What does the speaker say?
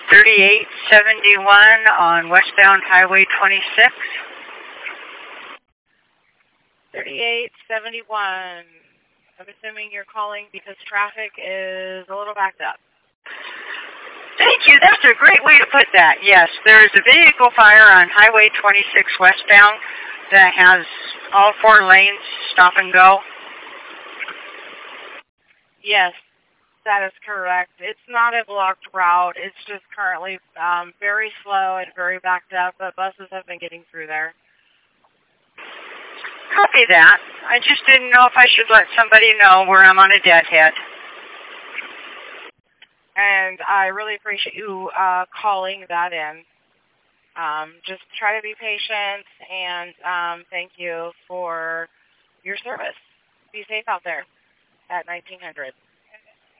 3871 on westbound Highway 26. 3871. I'm assuming you're calling because traffic is a little backed up. Thank you. That's a great way to put that. Yes, there is a vehicle fire on Highway 26 westbound that has all 4 lanes stop and go. Yes, that is correct. It's not a blocked route. It's just currently very slow and very backed up, but buses have been getting through there. Copy that. I just didn't know if I should let somebody know where I'm on a deadhead. And I really appreciate you calling that in. Just try to be patient, and thank you for your service. Be safe out there at 1900.